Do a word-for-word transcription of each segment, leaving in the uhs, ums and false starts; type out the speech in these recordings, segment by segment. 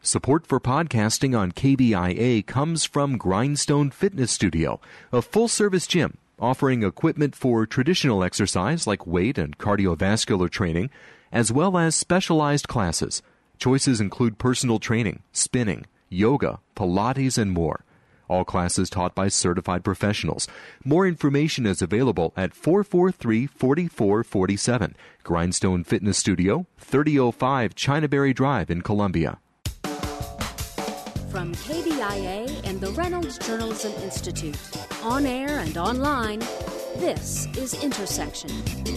Support for podcasting on K B I A comes from Grindstone Fitness Studio, a full-service gym offering equipment for traditional exercise like weight and cardiovascular training, as well as specialized classes. Choices include personal training, spinning, yoga, Pilates, and more. All classes taught by certified professionals. More information is available at four four three, four four four seven. Grindstone Fitness Studio, thirty oh five Chinaberry Drive in Columbia. From K B I A and the Reynolds Journalism Institute, on air and online, this is Intersection.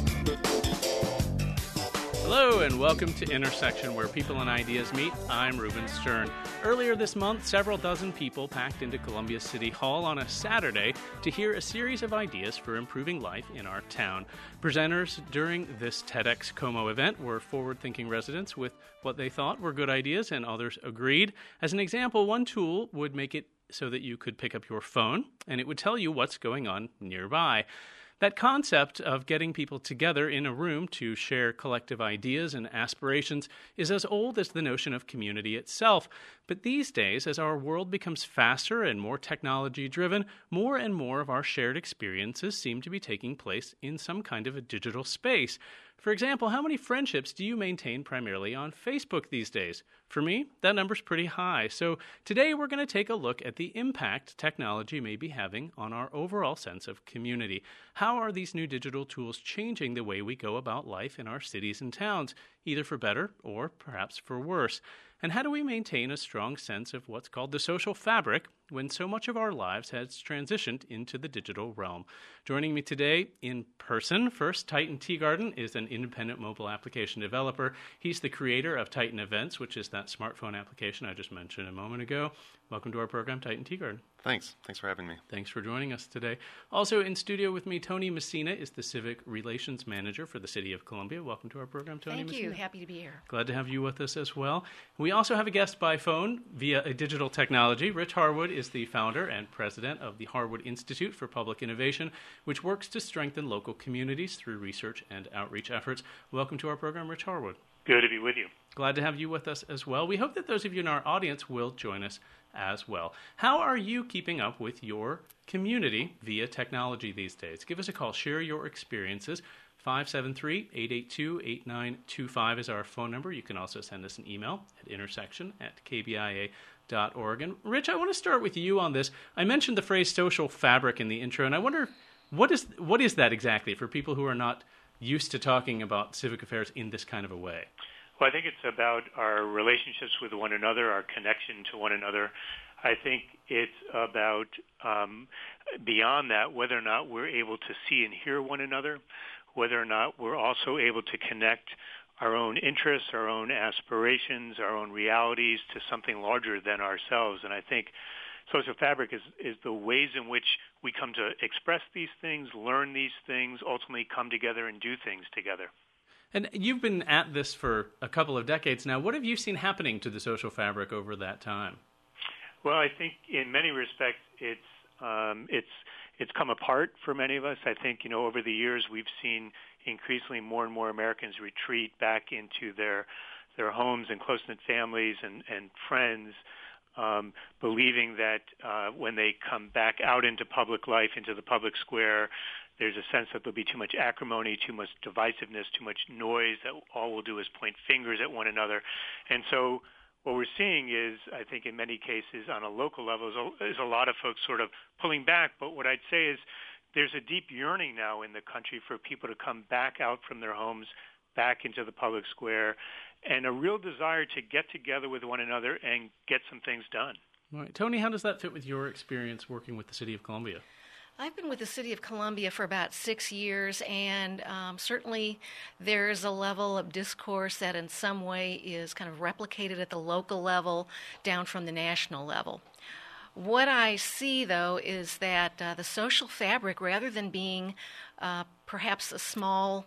Hello and welcome to Intersection, where people and ideas meet. I'm Reuben Stern. Earlier this month, several dozen people packed into Columbia City Hall on a Saturday to hear a series of ideas for improving life in our town. Presenters during this TEDx Como event were forward-thinking residents with what they thought were good ideas, and others agreed. As an example, one tool would make it so that you could pick up your phone, and it would tell you what's going on nearby. That concept of getting people together in a room to share collective ideas and aspirations is as old as the notion of community itself. But these days, as our world becomes faster and more technology-driven, more and more of our shared experiences seem to be taking place in some kind of a digital space. For example, how many friendships do you maintain primarily on Facebook these days? For me, that number's pretty high. So today we're going to take a look at the impact technology may be having on our overall sense of community. How are these new digital tools changing the way we go about life in our cities and towns, either for better or perhaps for worse? And how do we maintain a strong sense of what's called the social fabric when so much of our lives has transitioned into the digital realm? Joining me today in person, first, Titan Teagarden is an independent mobile application developer. He's the creator of Titan Events, which is that smartphone application I just mentioned a moment ago. Welcome to our program, Titan Teagarden. Thanks. Thanks for having me. Thanks for joining us today. Also in studio with me, Tony Messina is the Civic Relations Manager for the City of Columbia. Welcome to our program, Tony Thank Messina. you. Happy to be here. Glad to have you with us as well. We also have a guest by phone via a digital technology. Rich Harwood is the founder and president of the Harwood Institute for Public Innovation, which works to strengthen local communities through research and outreach efforts. Welcome to our program, Rich Harwood. Good to be with you. Glad to have you with us as well. We hope that those of you in our audience will join us as well. How are you keeping up with your community via technology these days? Give us a call. Share your experiences. five seven three, eight eight two, eight nine two five is our phone number. You can also send us an email at intersection at k b i a dot org. And Rich, I want to start with you on this. I mentioned the phrase social fabric in the intro, and I wonder, what is what is that exactly for people who are not used to talking about civic affairs in this kind of a way? Well, I think it's about our relationships with one another, our connection to one another. I think it's about, um, beyond that, whether or not we're able to see and hear one another, whether or not we're also able to connect our own interests, our own aspirations, our own realities to something larger than ourselves. And I think social fabric is, is the ways in which we come to express these things, learn these things, ultimately come together and do things together. And you've been at this for a couple of decades now. What have you seen happening to the social fabric over that time? Well, I think in many respects it's um, it's it's come apart for many of us. I think, you know, over the years we've seen increasingly more and more Americans retreat back into their their homes and close-knit families and, and friends, um, believing that uh, when they come back out into public life, into the public square, there's a sense that there'll be too much acrimony, too much divisiveness, too much noise, that all we'll do is point fingers at one another. And so what we're seeing is, I think in many cases on a local level, is a, is a lot of folks sort of pulling back. But what I'd say is there's a deep yearning now in the country for people to come back out from their homes, back into the public square, and a real desire to get together with one another and get some things done. All right. Tony, how does that fit with your experience working with the City of Columbia? I've been with the City of Columbia for about six years, and um, certainly there's a level of discourse that in some way is kind of replicated at the local level down from the national level. What I see, though, is that uh, the social fabric, rather than being uh, perhaps a small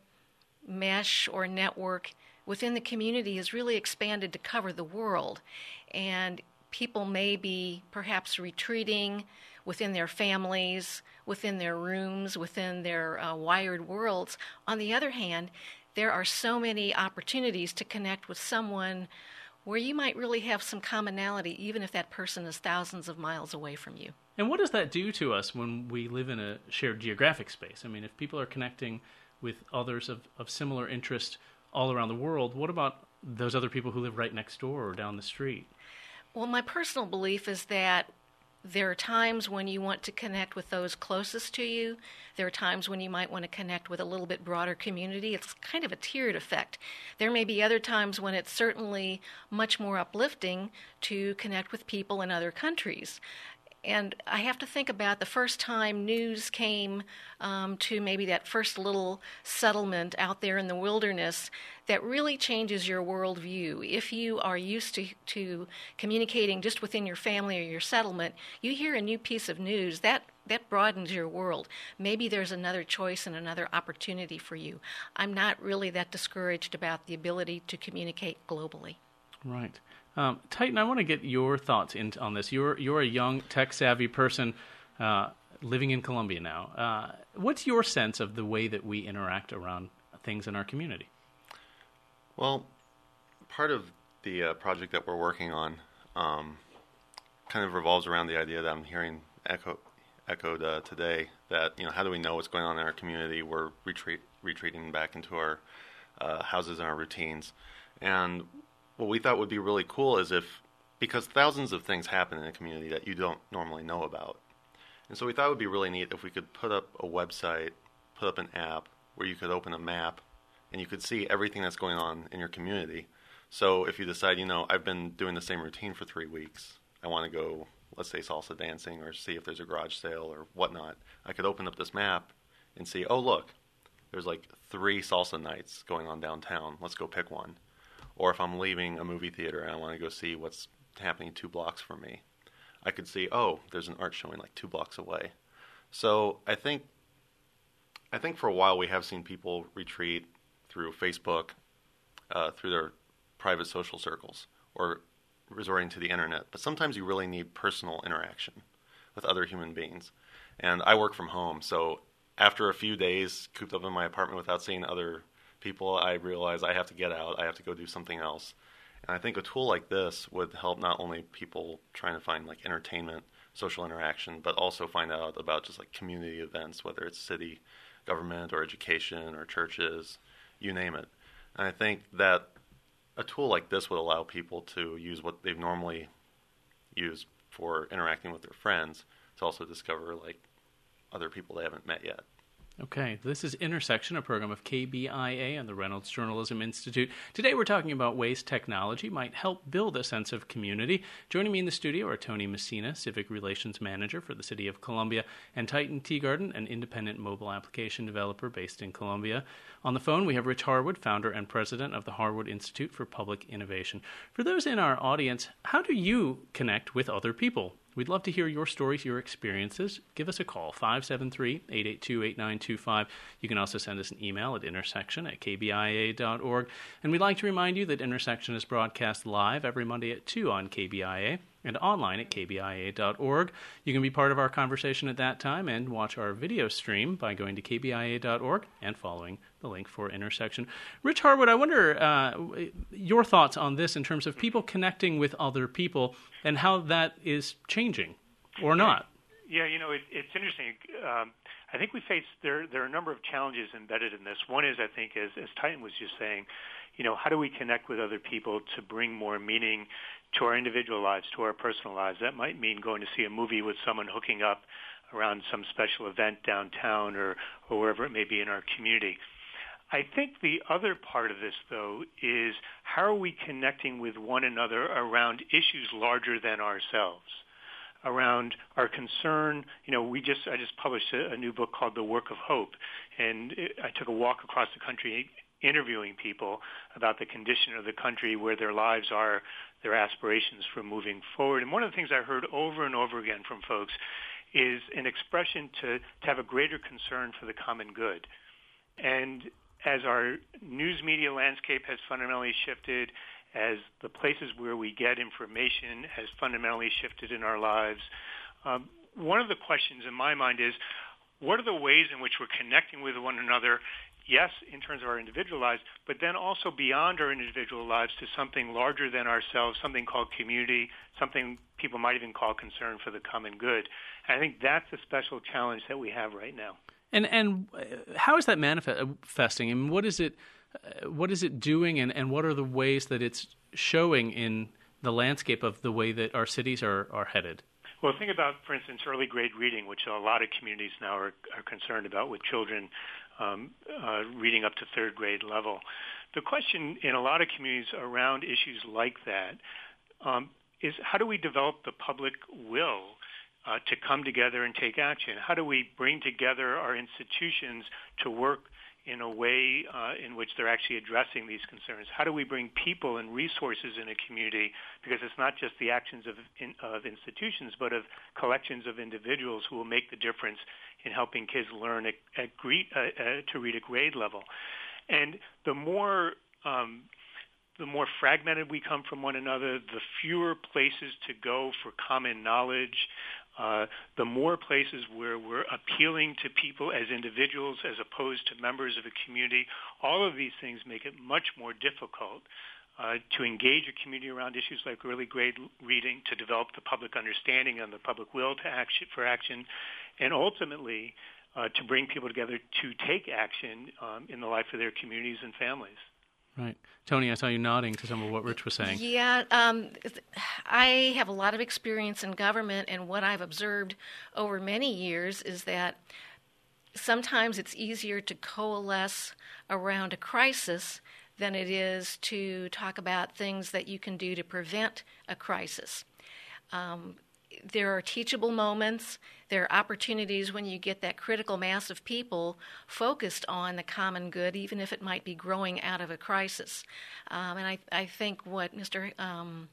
mesh or network within the community, has really expanded to cover the world. And people may be perhaps retreating within their families, within their rooms, within their uh, wired worlds. On the other hand, there are so many opportunities to connect with someone where you might really have some commonality, even if that person is thousands of miles away from you. And what does that do to us when we live in a shared geographic space? I mean, if people are connecting with others of, of similar interest all around the world, what about those other people who live right next door or down the street? Well, my personal belief is that there are times when you want to connect with those closest to you. There are times when you might want to connect with a little bit broader community. It's kind of a tiered effect. There may be other times when it's certainly much more uplifting to connect with people in other countries. And I have to think about the first time news came um, to maybe that first little settlement out there in the wilderness that really changes your worldview. If you are used to, to communicating just within your family or your settlement, you hear a new piece of news, that, that broadens your world. Maybe there's another choice and another opportunity for you. I'm not really that discouraged about the ability to communicate globally. Right. Um, Titan, I want to get your thoughts in, on this. You're you're a young, tech-savvy person uh, living in Columbia now. Uh, what's your sense of the way that we interact around things in our community? Well, part of the uh, project that we're working on um, kind of revolves around the idea that I'm hearing echo, echoed uh, today, that, you know, how do we know what's going on in our community? We're retreat, retreating back into our uh, houses and our routines. And what we thought would be really cool is if, because thousands of things happen in a community that you don't normally know about. And so we thought it would be really neat if we could put up a website, put up an app where you could open a map and you could see everything that's going on in your community. So if you decide, you know, I've been doing the same routine for three weeks, I want to go, let's say, salsa dancing or see if there's a garage sale or whatnot, I could open up this map and see, oh, look, there's like three salsa nights going on downtown. Let's go pick one. Or if I'm leaving a movie theater and I want to go see what's happening two blocks from me, I could see, oh, there's an art showing like two blocks away. So I think I think for a while we have seen people retreat through Facebook, uh, through their private social circles, or resorting to the internet. But sometimes you really need personal interaction with other human beings. And I work from home, so after a few days cooped up in my apartment without seeing other people, I realize I have to get out, I have to go do something else. And I think a tool like this would help not only people trying to find like entertainment, social interaction, but also find out about just like community events, whether it's city government or education or churches, you name it. And I think that a tool like this would allow people to use what they've normally used for interacting with their friends to also discover like other people they haven't met yet. Okay, this is Intersection, a program of K B I A and the Reynolds Journalism Institute. Today we're talking about ways technology might help build a sense of community. Joining me in the studio are Tony Messina, Civic Relations Manager for the City of Columbia, and Titan Teagarden, an independent mobile application developer based in Columbia. On the phone, we have Rich Harwood, founder and president of the Harwood Institute for Public Innovation. For those in our audience, how do you connect with other people? We'd love to hear your stories, your experiences. Give us a call, five seven three, eight eight two, eight nine two five. You can also send us an email at intersection at k b i a dot org. And we'd like to remind you that Intersection is broadcast live every Monday at two on K B I A and online at k b i a dot org. You can be part of our conversation at that time and watch our video stream by going to k b i a dot org and following the link for Intersection. Rich Harwood, I wonder uh, your thoughts on this in terms of people connecting with other people and how that is changing or not. Yeah, you know, it, it's interesting. Um, I think we face, there there are a number of challenges embedded in this. One is, I think, as, as Titan was just saying, you know, how do we connect with other people to bring more meaning to our individual lives, to our personal lives? That might mean going to see a movie with someone hooking up around some special event downtown or, or wherever it may be in our community. I think the other part of this, though, is how are we connecting with one another around issues larger than ourselves, around our concern. You know, we just I just published a, a new book called The Work of Hope, and it, I took a walk across the country interviewing people about the condition of the country, where their lives are, their aspirations for moving forward. And one of the things I heard over and over again from folks is an expression to, to have a greater concern for the common good. And as our news media landscape has fundamentally shifted, as the places where we get information has fundamentally shifted in our lives, um, one of the questions in my mind is, what are the ways in which we're connecting with one another yes, in terms of our individual lives, but then also beyond our individual lives to something larger than ourselves, something called community, something people might even call concern for the common good. And I think that's a special challenge that we have right now. And and how is that manifesting? I mean, what is it? Uh, what is it doing? And, and what are the ways that it's showing in the landscape of the way that our cities are, are headed? Well, think about, for instance, early grade reading, which a lot of communities now are, are concerned about with children um, uh, reading up to third grade level. The question in a lot of communities around issues like that um, is how do we develop the public will uh, to come together and take action? How do we bring together our institutions to work in a way uh, in which they're actually addressing these concerns? How do we bring people and resources in a community? Because it's not just the actions of, in, of institutions, but of collections of individuals who will make the difference in helping kids learn at, at grade, uh, uh, to read at grade level. And the more um, the more fragmented we come from one another, the fewer places to go for common knowledge, Uh, the more places where we're appealing to people as individuals as opposed to members of a community. All of these things make it much more difficult uh, to engage a community around issues like early grade reading, to develop the public understanding and the public will to action, for action, and ultimately uh, to bring people together to take action um, in the life of their communities and families. Right. Tony, I saw you nodding to some of what Rich was saying. Yeah, um, I have a lot of experience in government, and what I've observed over many years is that sometimes it's easier to coalesce around a crisis than it is to talk about things that you can do to prevent a crisis. Um, There are teachable moments. There are opportunities when you get that critical mass of people focused on the common good, even if it might be growing out of a crisis. Um, and I, I think what Mister Um,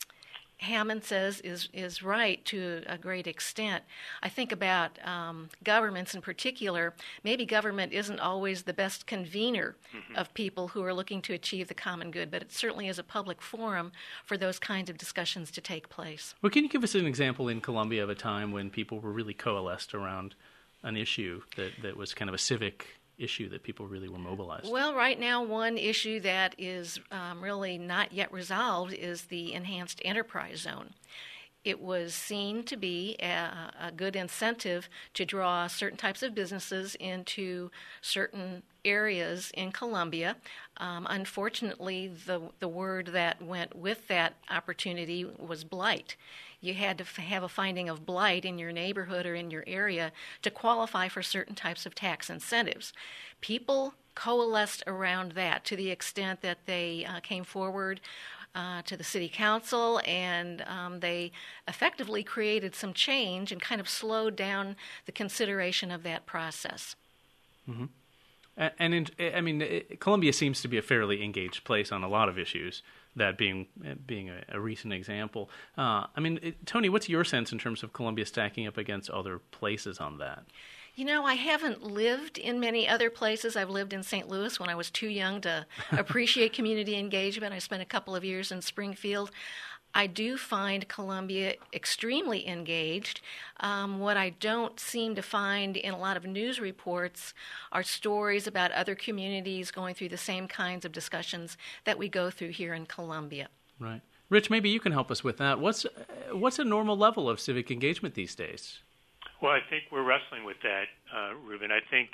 Hammond says is is right to a great extent. I think about um, governments in particular. Maybe government isn't always the best convener mm-hmm. of people who are looking to achieve the common good, but it certainly is a public forum for those kinds of discussions to take place. Well, can you give us an example in Columbia of a time when people were really coalesced around an issue that, that was kind of a civic issue that people really were mobilized? Well, right now, one issue that is um, really not yet resolved is the enhanced enterprise zone. It was seen to be a, a good incentive to draw certain types of businesses into certain areas in Columbia. Um, unfortunately, the the word that went with that opportunity was blight. You had to f- have a finding of blight in your neighborhood or in your area to qualify for certain types of tax incentives. People coalesced around that to the extent that they uh, came forward uh, to the city council, and um, they effectively created some change and kind of slowed down the consideration of that process. Mm-hmm. And, in, I mean, it, Columbia seems to be a fairly engaged place on a lot of issues, that being being a, a recent example. Uh, I mean, it, Tony, what's your sense in terms of Columbia stacking up against other places on that? You know, I haven't lived in many other places. I've lived in Saint Louis when I was too young to appreciate community engagement. I spent a couple of years in Springfield. I do find Columbia extremely engaged. Um, what I don't seem to find in a lot of news reports are stories about other communities going through the same kinds of discussions that we go through here in Columbia. Right. Rich, maybe you can help us with that. What's, what's a normal level of civic engagement these days? Well, I think we're wrestling with that, uh, Ruben. I think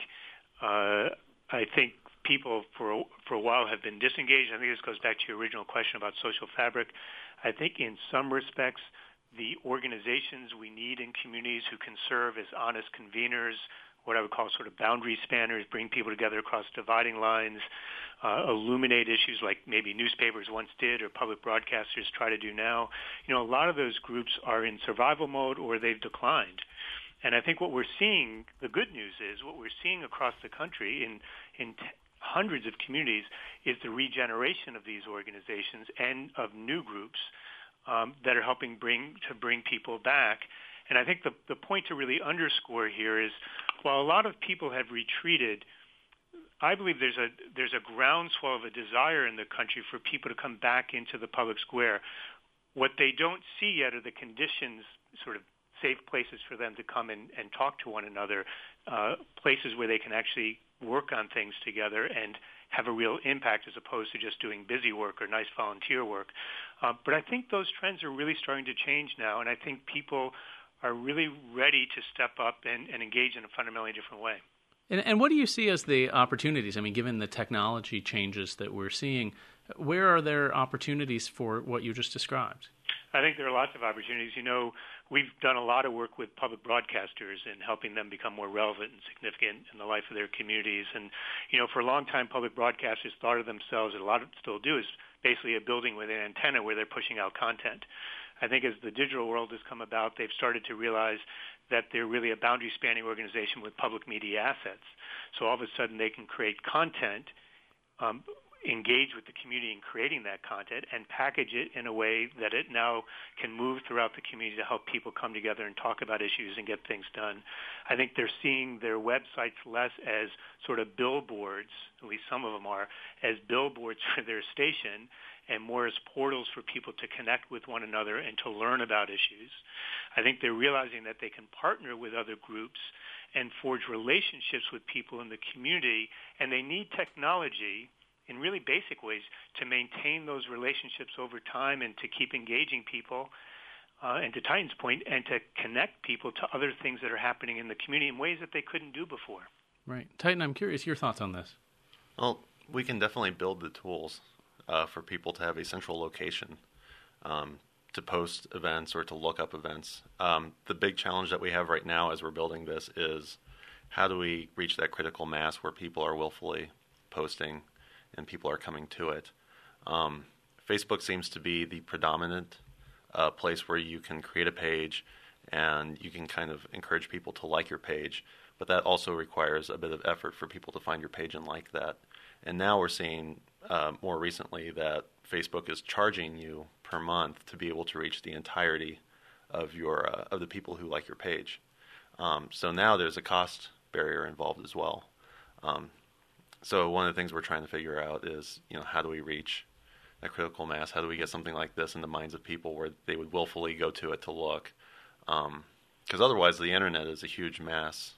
uh, I think people for a, for a while have been disengaged. I think this goes back to your original question about social fabric. I think in some respects, the organizations we need in communities who can serve as honest conveners, what I would call sort of boundary spanners, bring people together across dividing lines, uh, illuminate issues like maybe newspapers once did or public broadcasters try to do now. You know, a lot of those groups are in survival mode or they've declined. And I think what we're seeing, the good news is, what we're seeing across the country in in t- hundreds of communities is the regeneration of these organizations and of new groups um, that are helping bring to bring people back. And I think the the point to really underscore here is, while a lot of people have retreated, I believe there's a there's a groundswell of a desire in the country for people to come back into the public square. What they don't see yet are the conditions, sort of safe places for them to come and, and talk to one another, uh, places where they can actually work on things together and have a real impact as opposed to just doing busy work or nice volunteer work. Uh, but I think those trends are really starting to change now, and I think people are really ready to step up and, and engage in a fundamentally different way. And, and what do you see as the opportunities? I mean, given the technology changes that we're seeing, where are there opportunities for what you just described? I think there are lots of opportunities. You know, we've done a lot of work with public broadcasters and helping them become more relevant and significant in the life of their communities. And, you know, for a long time, public broadcasters thought of themselves, and a lot of still do, as basically a building with an antenna where they're pushing out content. I think as the digital world has come about, they've started to realize that they're really a boundary-spanning organization with public media assets. So all of a sudden they can create content, um, engage with the community in creating that content, and package it in a way that it now can move throughout the community to help people come together and talk about issues and get things done. I think they're seeing their websites less as sort of billboards, at least some of them are, as billboards for their station, and more as portals for people to connect with one another and to learn about issues. I think they're realizing that they can partner with other groups and forge relationships with people in the community, and they need technology in really basic ways to maintain those relationships over time and to keep engaging people, uh, and to Titan's point, and to connect people to other things that are happening in the community in ways that they couldn't do before. Right. Titan, I'm curious your thoughts on this. Well, we can definitely build the tools uh, for people to have a central location um, to post events or to look up events. Um, the big challenge that we have right now as we're building this is how do we reach that critical mass where people are willfully posting and people are coming to it. Um, Facebook seems to be the predominant uh, place where you can create a page and you can kind of encourage people to like your page, but that also requires a bit of effort for people to find your page and like that. And now we're seeing uh, more recently that Facebook is charging you per month to be able to reach the entirety of your uh, of the people who like your page. Um, so now there's a cost barrier involved as well. Um, So one of the things we're trying to figure out is, you know, how do we reach that critical mass? How do we get something like this in the minds of people where they would willfully go to it to look? Because um, otherwise the internet is a huge mass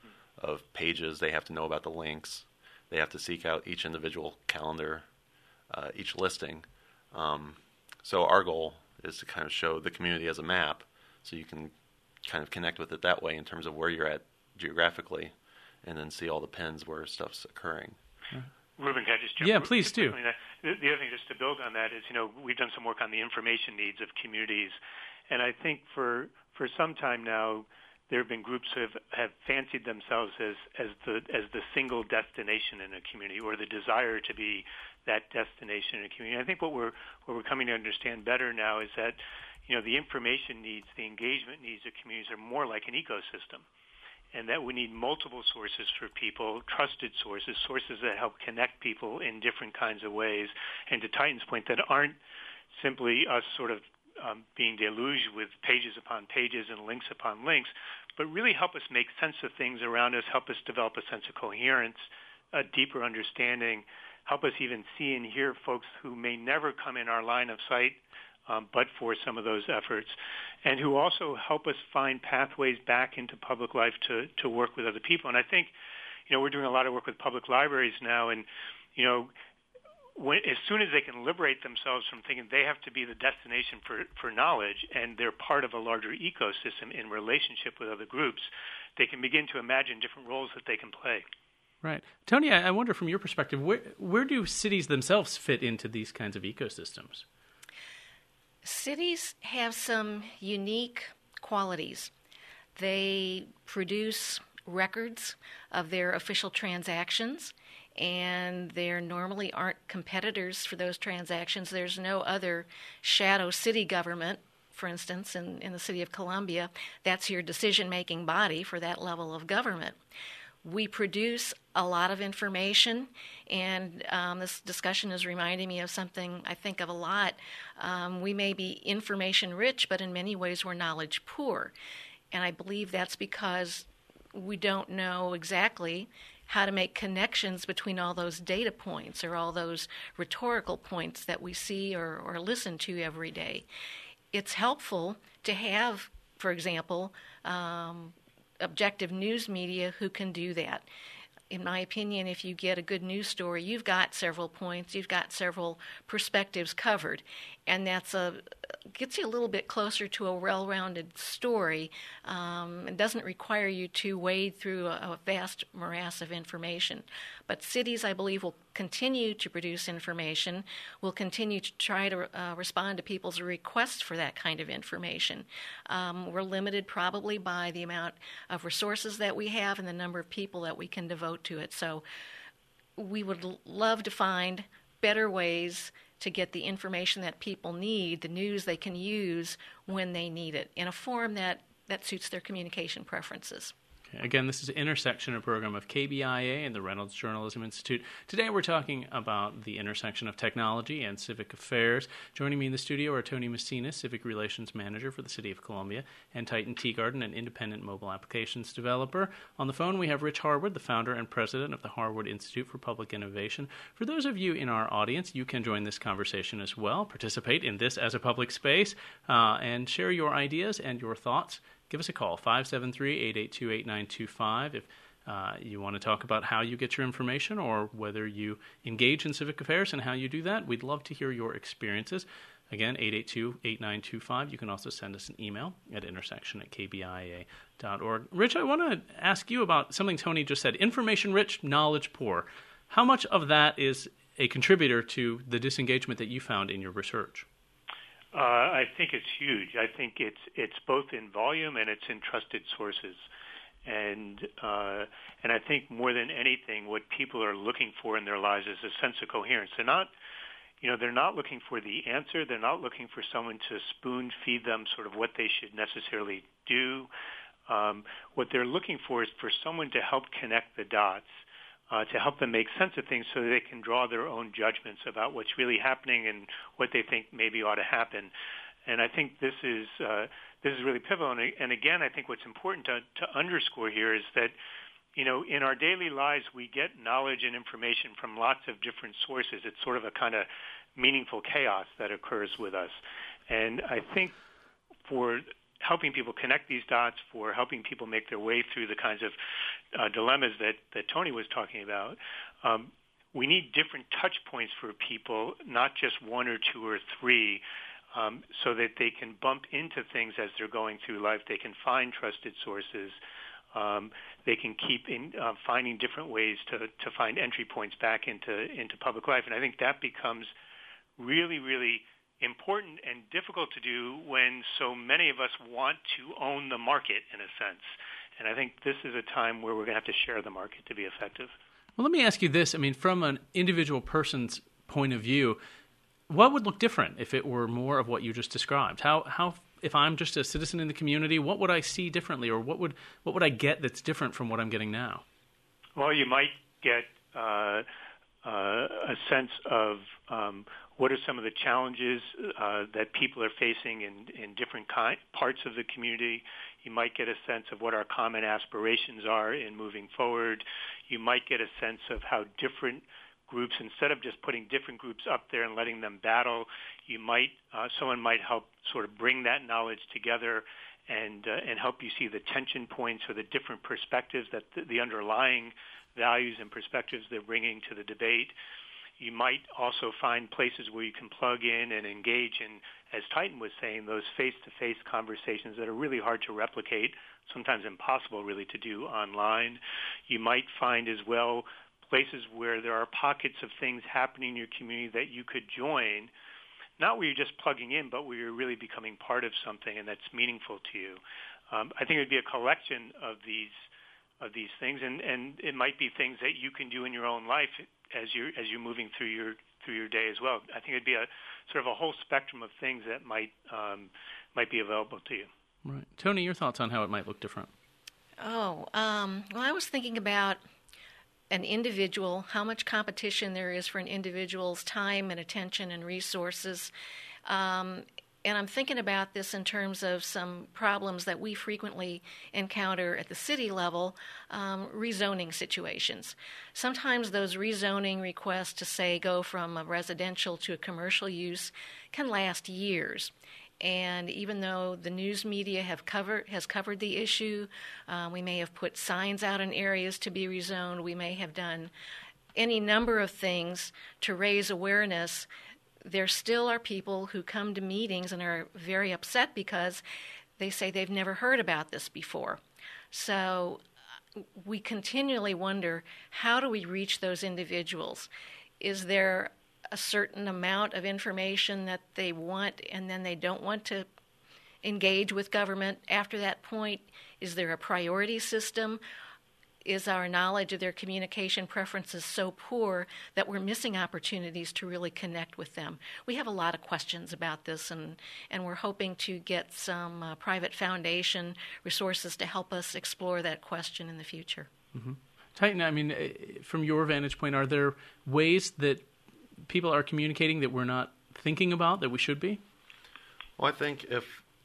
of pages. They have to know about the links. They have to seek out each individual calendar, uh, each listing. Um, so our goal is to kind of show the community as a map so you can kind of connect with it that way in terms of where you're at geographically, and then see all the pins where stuff's occurring. Ruben, can I just jump? Yeah, please do. The, the other thing, just to build on that, is, you know, we've done some work on the information needs of communities, and I think for for some time now, there have been groups who have, have fancied themselves as, as the as the single destination in a community, or the desire to be that destination in a community. I think what we're what we're coming to understand better now is that, you know, the information needs, the engagement needs of communities are more like an ecosystem, and that we need multiple sources for people, trusted sources, sources that help connect people in different kinds of ways, and to Titan's point, that aren't simply us sort of um, being deluged with pages upon pages and links upon links, but really help us make sense of things around us, help us develop a sense of coherence, a deeper understanding, help us even see and hear folks who may never come in our line of sight, Um, but for some of those efforts, and who also help us find pathways back into public life to, to work with other people. And I think, you know, we're doing a lot of work with public libraries now, and, you know, when, as soon as they can liberate themselves from thinking they have to be the destination for, for knowledge and they're part of a larger ecosystem in relationship with other groups, they can begin to imagine different roles that they can play. Right. Tony, I wonder from your perspective, where, where do cities themselves fit into these kinds of ecosystems? Cities have some unique qualities. They produce records of their official transactions, and there normally aren't competitors for those transactions. There's no other shadow city government, for instance, in, in the city of Columbia. That's your decision-making body for that level of government. We produce a lot of information, and um, this discussion is reminding me of something I think of a lot. Um, we may be information rich, but in many ways we're knowledge poor. And I believe that's because we don't know exactly how to make connections between all those data points or all those rhetorical points that we see or, or listen to every day. It's helpful to have, for example, um, objective news media who can do that. in my opinion, if you get a good news story, you've got several points, you've got several perspectives covered, and that's a gets you a little bit closer to a well-rounded story. Um, it doesn't require you to wade through a, a vast morass of information. But cities, I believe, will continue to produce information, will continue to try to uh, respond to people's requests for that kind of information. Um, we're limited probably by the amount of resources that we have and the number of people that we can devote to it. So we would l- love to find better ways to get the information that people need, the news they can use when they need it, in a form that, that suits their communication preferences. Okay. Again, this is Intersection, a program of K B I A and the Reynolds Journalism Institute. Today we're talking about the intersection of technology and civic affairs. Joining me in the studio are Tony Messina, Civic Relations Manager for the City of Columbia, and Titan Teagarden, an independent mobile applications developer. On the phone we have Rich Harwood, the founder and president of the Harwood Institute for Public Innovation. For those of you in our audience, you can join this conversation as well, participate in this as a public space, uh, and share your ideas and your thoughts. Give us a call, five seven three, eight eight two, eight nine two five, if uh, you want to talk about how you get your information or whether you engage in civic affairs and how you do that. We'd love to hear your experiences. Again, eight eight two, eight nine two five. You can also send us an email at intersection at k b i a dot org. Rich, I want to ask you about something Tony just said, information rich, knowledge poor. How much of that is a contributor to the disengagement that you found in your research? Uh, I think it's huge. I think it's it's both in volume and it's in trusted sources, and uh, and I think more than anything, what people are looking for in their lives is a sense of coherence. They're not, you know, they're not looking for the answer. They're not looking for someone to spoon feed them sort of what they should necessarily do. Um, what they're looking for is for someone to help connect the dots. Uh, to help them make sense of things so that they can draw their own judgments about what's really happening and what they think maybe ought to happen. And I think this is uh, this is really pivotal. And, and again, I think what's important to, to underscore here is that, you know, in our daily lives, we get knowledge and information from lots of different sources. It's sort of a kind of meaningful chaos that occurs with us. And I think for helping people connect these dots, for helping people make their way through the kinds of uh, dilemmas that, that Tony was talking about, um, we need different touch points for people, not just one or two or three, um, so that they can bump into things as they're going through life. They can find trusted sources. Um, they can keep in, uh, finding different ways to, to find entry points back into, into public life. And I think that becomes really, really important and difficult to do when so many of us want to own the market, in a sense. And I think this is a time where we're going to have to share the market to be effective. Well, let me ask you this. I mean, from an individual person's point of view, what would look different if it were more of what you just described? How, how, if I'm just a citizen in the community, what would I see differently, or what would, what would I get that's different from what I'm getting now? Well, you might get uh, uh, a sense of um, what are some of the challenges uh, that people are facing in, in different kind, parts of the community. You might get a sense of what our common aspirations are in moving forward. You might get a sense of how different groups, instead of just putting different groups up there and letting them battle, you might uh, someone might help sort of bring that knowledge together and uh, and help you see the tension points or the different perspectives that the, the underlying values and perspectives they're bringing to the debate. You might also find places where you can plug in and engage in, as Titan was saying, those face-to-face conversations that are really hard to replicate, sometimes impossible really to do online. You might find as well places where there are pockets of things happening in your community that you could join, not where you're just plugging in, but where you're really becoming part of something and that's meaningful to you. Um, I think it would be a collection of these of these things, and, and it might be things that you can do in your own life as you're as you're moving through your through your day as well. I think it'd be a sort of a whole spectrum of things that might um, might be available to you. Right, Tony, your thoughts on how it might look different? Oh, um, well, I was thinking about an individual, how much competition there is for an individual's time and attention and resources. Um, and I'm thinking about this in terms of some problems that we frequently encounter at the city level, um, rezoning situations. Sometimes those rezoning requests to, say, go from a residential to a commercial use can last years. And even though the news media have covered has covered the issue, uh, we may have put signs out in areas to be rezoned, we may have done any number of things to raise awareness, there still are people who come to meetings and are very upset because they say they've never heard about this before. So we continually wonder, how do we reach those individuals? Is there a certain amount of information that they want and then they don't want to engage with government after that point? Is there a priority system? Is our knowledge of their communication preferences so poor that we're missing opportunities to really connect with them? We have a lot of questions about this, and, and we're hoping to get some uh, private foundation resources to help us explore that question in the future. Mm-hmm. Titan, I mean, from your vantage point, are there ways that people are communicating that we're not thinking about that we should be? Well, I think if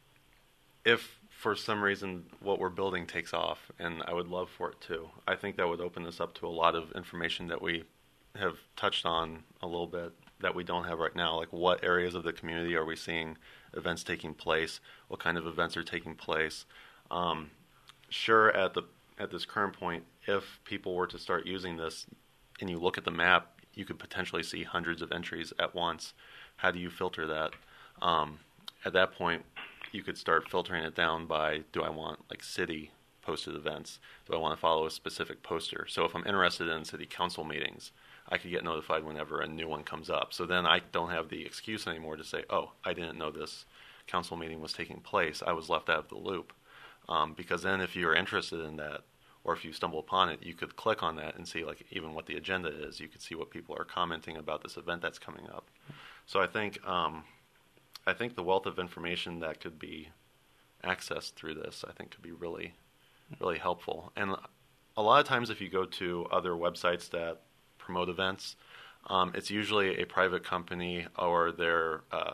if for some reason what we're building takes off, and I would love for it to, I think that would open this up to a lot of information that we have touched on a little bit that we don't have right now. Like, what areas of the community are we seeing events taking place? What kind of events are taking place? Um, sure, at the at this current point, if people were to start using this and you look at the map, you could potentially see hundreds of entries at once. How do you filter that? Um, at that point, you could start filtering it down by, do I want like city posted events? Do I want to follow a specific poster? So if I'm interested in city council meetings, I could get notified whenever a new one comes up. So then I don't have the excuse anymore to say, oh, I didn't know this council meeting was taking place. I was left out of the loop. Um, because then if you're interested in that, or if you stumble upon it, you could click on that and see like even what the agenda is. You could see what people are commenting about this event that's coming up. So I think um, I think the wealth of information that could be accessed through this, I think, could be really, really helpful. And a lot of times if you go to other websites that promote events, um, it's usually a private company or their uh,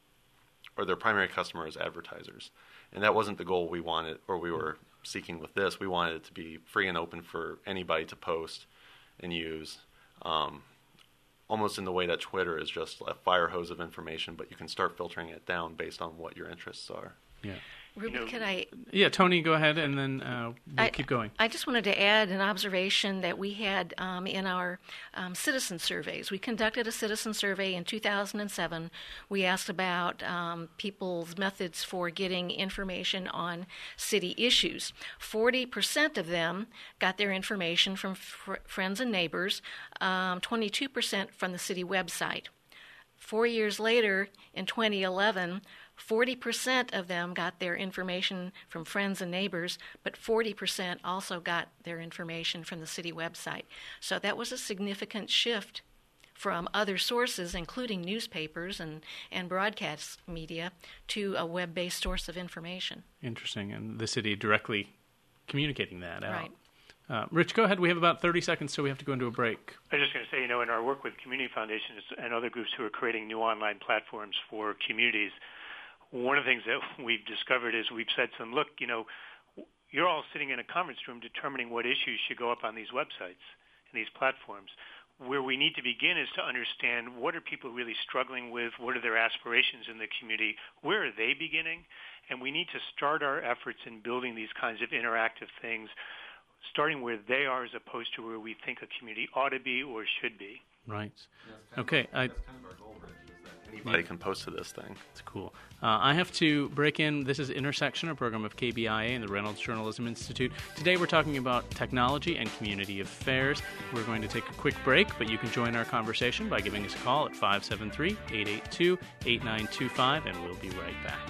or their primary customer is advertisers. And that wasn't the goal we wanted, or we were seeking with this. We wanted it to be free and open for anybody to post and use, um, almost in the way that Twitter is just a fire hose of information, but you can start filtering it down based on what your interests are. Yeah. Ruben, could I? Yeah, Tony, go ahead, and then uh, we'll I, keep going. I just wanted to add an observation that we had um, in our um, citizen surveys. We conducted a citizen survey in two thousand seven. We asked about um, people's methods for getting information on city issues. forty percent of them got their information from fr- friends and neighbors, um, twenty-two percent from the city website. Four years later, in twenty eleven, forty percent of them got their information from friends and neighbors, but forty percent also got their information from the city website. So that was a significant shift from other sources, including newspapers and, and broadcast media, to a web-based source of information. Interesting, and the city directly communicating that out. Right. Uh, Rich, go ahead. We have about thirty seconds, so we have to go into a break. I was just going to say, you know, in our work with community foundations and other groups who are creating new online platforms for communities, one of the things that we've discovered is we've said to them, look, you know, you're all sitting in a conference room determining what issues should go up on these websites and these platforms. Where we need to begin is to understand, what are people really struggling with? What are their aspirations in the community? Where are they beginning? And we need to start our efforts in building these kinds of interactive things, starting where they are as opposed to where we think a community ought to be or should be. Right. Yeah, okay. Our, I, that's kind of our goal, Rich, is that anybody can post to this thing. That's cool. Uh, I have to break in. This is Intersection, a program of K B I A and the Reynolds Journalism Institute. Today we're talking about technology and community affairs. We're going to take a quick break, but you can join our conversation by giving us a call at five seven three, eight eight two, eight nine two five, and we'll be right back.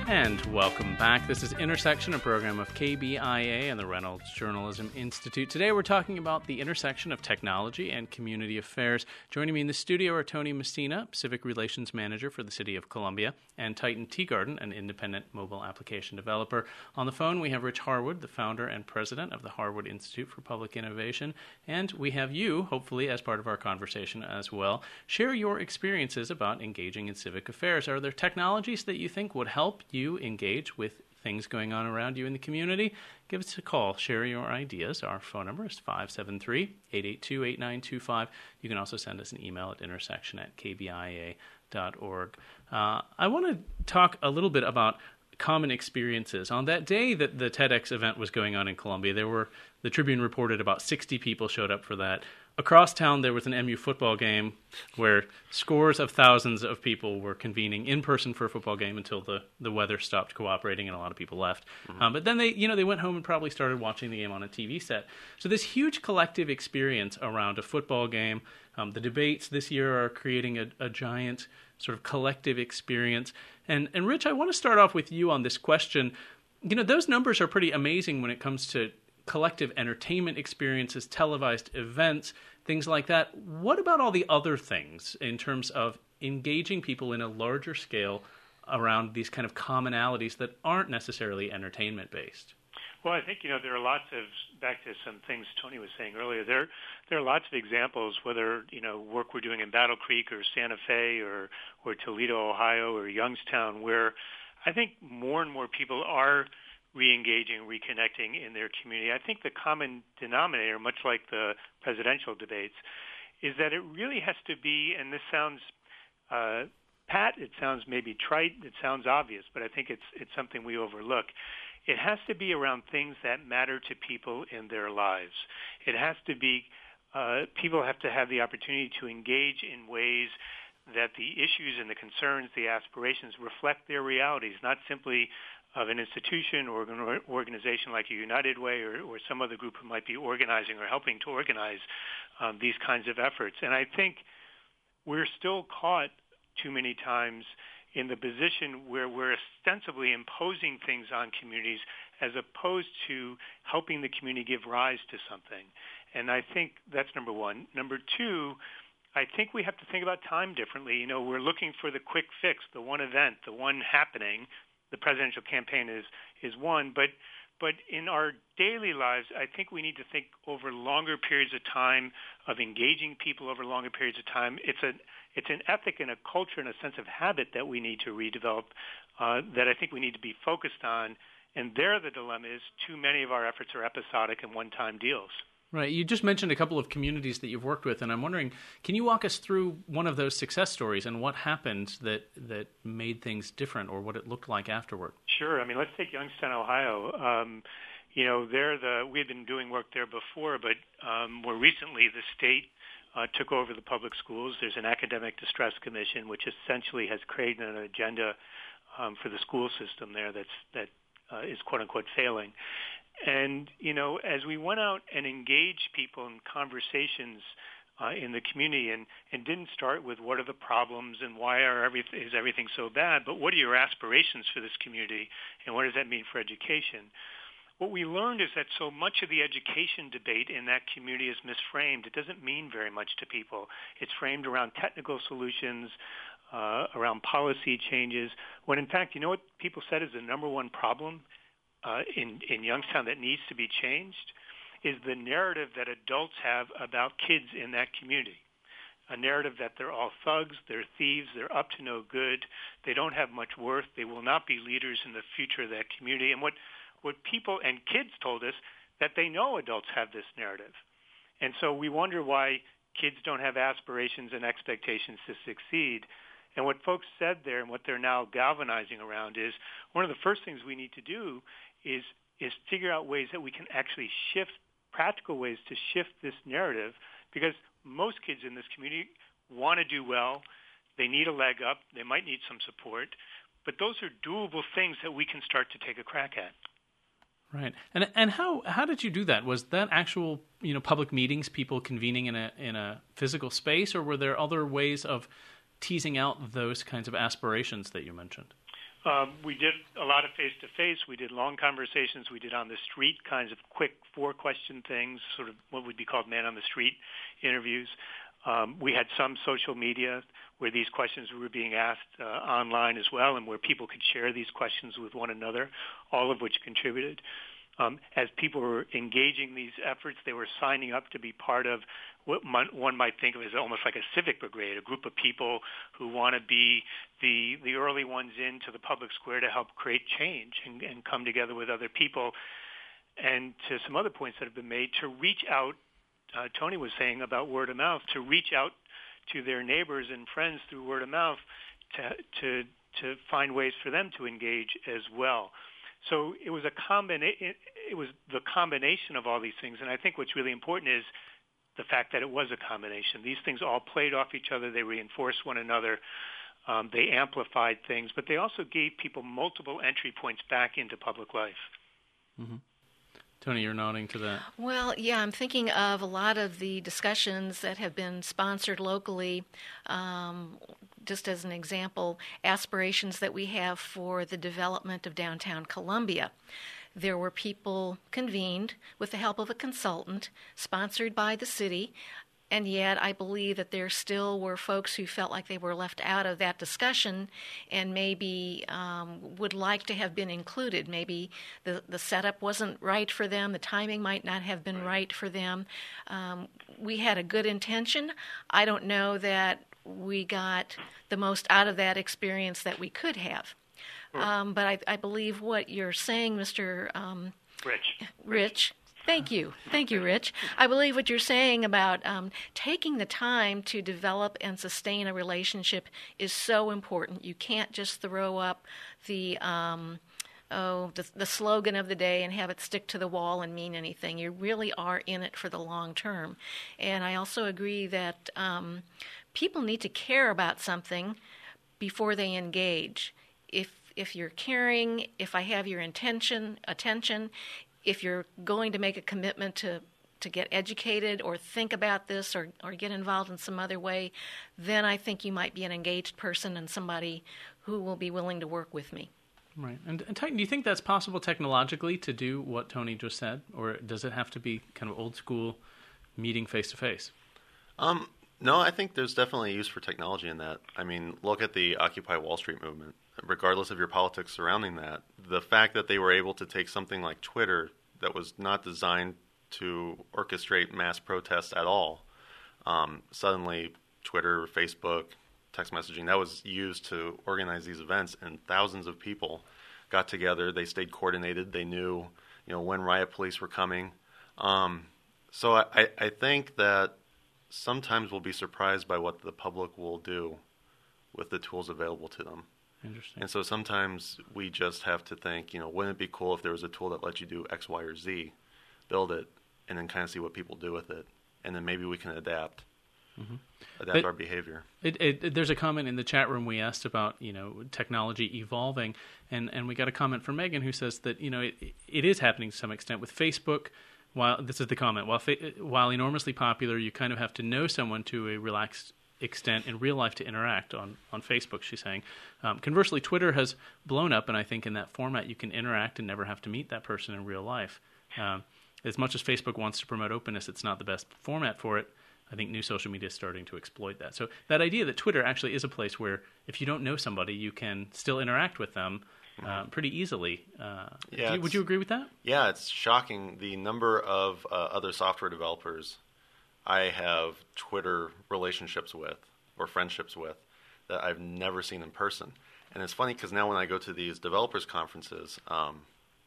And welcome back. This is Intersection, a program of K B I A and the Reynolds Journalism Institute. Today we're talking about the intersection of technology and community affairs. Joining me in the studio are Tony Messina, Civic Relations Manager for the City of Columbia, and Titan Teagarden, an independent mobile application developer. On the phone we have Rich Harwood, the founder and president of the Harwood Institute for Public Innovation. And we have you, hopefully, as part of our conversation as well. Share your experiences about engaging in civic affairs. Are there technologies that you think would help you engage with things going on around you in the community? Give us a call. Share your ideas. Our phone number is five seven three, eight eight two, eight nine two five. You can also send us an email at intersection at k b i a dot org. Uh, I want to talk a little bit about common experiences. On that day that the TEDx event was going on in Columbia, there were, the Tribune reported, about sixty people showed up for that. Across town, there was an M U football game where scores of thousands of people were convening in person for a football game until the, the weather stopped cooperating and a lot of people left. Mm-hmm. Um, but then they, you know, they went home and probably started watching the game on a T V set. So this huge collective experience around a football game. Um, the debates this year are creating a, a giant sort of collective experience. And and Rich, I want to start off with you on this question. You know, those numbers are pretty amazing when it comes to collective entertainment experiences, televised events, things like that. What about all the other things in terms of engaging people in a larger scale around these kind of commonalities that aren't necessarily entertainment-based? Well, I think, you know, there are lots of, back to some things Tony was saying earlier, there there are lots of examples, whether, you know, work we're doing in Battle Creek or Santa Fe or, or Toledo, Ohio, or Youngstown, where I think more and more people are re-engaging, reconnecting in their community. I think the common denominator, much like the presidential debates, is that it really has to be, and this sounds uh, pat, it sounds maybe trite, it sounds obvious, but I think it's it's something we overlook. It has to be around things that matter to people in their lives. It has to be, uh, people have to have the opportunity to engage in ways that the issues and the concerns, the aspirations reflect their realities, not simply of an institution or an organization like a United Way or, or some other group who might be organizing or helping to organize um, these kinds of efforts. And I think we're still caught too many times in the position where we're ostensibly imposing things on communities as opposed to helping the community give rise to something. And I think that's number one. Number two, I think we have to think about time differently. You know, we're looking for the quick fix, the one event, the one happening. The presidential campaign is is one, but but in our daily lives, I think we need to think over longer periods of time of engaging people over longer periods of time. It's a it's an ethic and a culture and a sense of habit that we need to redevelop uh, that I think we need to be focused on. And there, the dilemma is too many of our efforts are episodic and one-time deals. Right. You just mentioned a couple of communities that you've worked with, and I'm wondering, can you walk us through one of those success stories and what happened that, that made things different or what it looked like afterward? Sure. I mean, let's take Youngstown, Ohio. Um, you know, there the we had been doing work there before, but um, more recently the state uh, took over the public schools. There's an academic distress commission, which essentially has created an agenda um, for the school system there that's that uh, is quote unquote failing. And, you know, as we went out and engaged people in conversations uh, in the community and, and didn't start with what are the problems and why are everything, is everything so bad, but what are your aspirations for this community and what does that mean for education? What we learned is that so much of the education debate in that community is misframed. It doesn't mean very much to people. It's framed around technical solutions, uh, around policy changes, when in fact, you know what people said is the number one problem Uh, in, in Youngstown that needs to be changed is the narrative that adults have about kids in that community. A narrative that they're all thugs, they're thieves, they're up to no good, they don't have much worth, they will not be leaders in the future of that community. And what, what people and kids told us, that they know adults have this narrative. And so we wonder why kids don't have aspirations and expectations to succeed. And what folks said there and what they're now galvanizing around is one of the first things we need to do is is figure out ways that we can actually shift, practical ways to shift this narrative, because most kids in this community want to do well. They need a leg up. They might need some support. But those are doable things that we can start to take a crack at. Right. And and how how did you do that? Was that actual, you know, public meetings, people convening in a in a physical space, or were there other ways of teasing out those kinds of aspirations that you mentioned? Um, we did a lot of face-to-face. We did long conversations. We did on-the-street kinds of quick four-question things, sort of what would be called man-on-the-street interviews. Um, we had some social media where these questions were being asked uh, online as well, and where people could share these questions with one another, all of which contributed. Um, as people were engaging these efforts, they were signing up to be part of what one might think of as almost like a civic brigade, a group of people who want to be the the early ones into the public square to help create change and, and come together with other people. And to some other points that have been made, to reach out, uh, Tony was saying about word of mouth, to reach out to their neighbors and friends through word of mouth to to to find ways for them to engage as well. So it was a combina- it, it was the combination of all these things, and I think what's really important is the fact that it was a combination. These things all played off each other. They reinforced one another. Um, they amplified things, but they also gave people multiple entry points back into public life. Mm-hmm. Tony, you're nodding to that. Well, yeah, I'm thinking of a lot of the discussions that have been sponsored locally. Um, just as an example, aspirations that we have for the development of downtown Columbia. There were people convened with the help of a consultant, sponsored by the city, and yet I believe that there still were folks who felt like they were left out of that discussion and maybe um, would like to have been included. Maybe the, the setup wasn't right for them, the timing might not have been right for them. Um, we had a good intention. I don't know that we got the most out of that experience that we could have. Um, but I, I believe what you're saying, Mister Um, Rich. Rich, thank you. Thank you, Rich. I believe what you're saying about um, taking the time to develop and sustain a relationship is so important. You can't just throw up the... Um, oh, the, the slogan of the day and have it stick to the wall and mean anything. You really are in it for the long term. And I also agree that um, people need to care about something before they engage. If if you're caring, if I have your intention, attention, if you're going to make a commitment to, to get educated or think about this or, or get involved in some other way, then I think you might be an engaged person and somebody who will be willing to work with me. Right. And, and do you think that's possible technologically to do what Tony just said, or does it have to be kind of old school meeting face-to-face? Um, no, I think there's definitely use for technology in that. I mean, look at the Occupy Wall Street movement. Regardless of your politics surrounding that, the fact that they were able to take something like Twitter that was not designed to orchestrate mass protests at all, um, suddenly Twitter, Facebook, text messaging, that was used to organize these events, and thousands of people got together. They stayed coordinated. They knew, you know, when riot police were coming. Um, so I, I think that sometimes we'll be surprised by what the public will do with the tools available to them. Interesting. And so sometimes we just have to think, you know, wouldn't it be cool if there was a tool that lets you do X, Y, or Z, build it, and then kind of see what people do with it, and then maybe we can adapt, mm-hmm. adapt but our behavior. It, it, there's a comment in the chat room we asked about, you know, technology evolving, and, and we got a comment from Megan who says that, you know, it, it is happening to some extent with Facebook. While this is the comment, while fa- while enormously popular, you kind of have to know someone to a relaxed extent in real life to interact on, on Facebook, she's saying. Um, conversely, Twitter has blown up, and I think in that format you can interact and never have to meet that person in real life. Um, as much as Facebook wants to promote openness, it's not the best format for it. I think new social media is starting to exploit that. So that idea that Twitter actually is a place where if you don't know somebody, you can still interact with them uh, pretty easily. Uh, yeah, you, would you agree with that? Yeah, it's shocking the number of uh, other software developers I have Twitter relationships with or friendships with that I've never seen in person. And it's funny because now when I go to these developers conferences, um,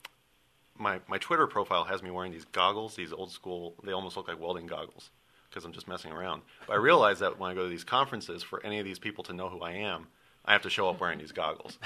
my my Twitter profile has me wearing these goggles, these old school, they almost look like welding goggles because I'm just messing around. But I realize that when I go to these conferences, for any of these people to know who I am, I have to show up wearing these goggles.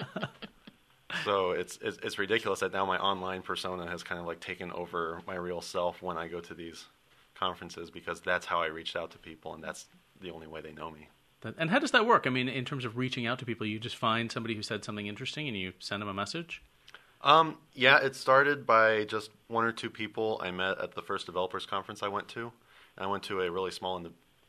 So it's, it's it's ridiculous that now my online persona has kind of like taken over my real self when I go to these conferences, because that's how I reached out to people, and that's the only way they know me. And how does that work? I mean, in terms of reaching out to people, you just find somebody who said something interesting and you send them a message? Um, yeah, it started by just one or two people I met at the first developers conference I went to. I went to a really small ind-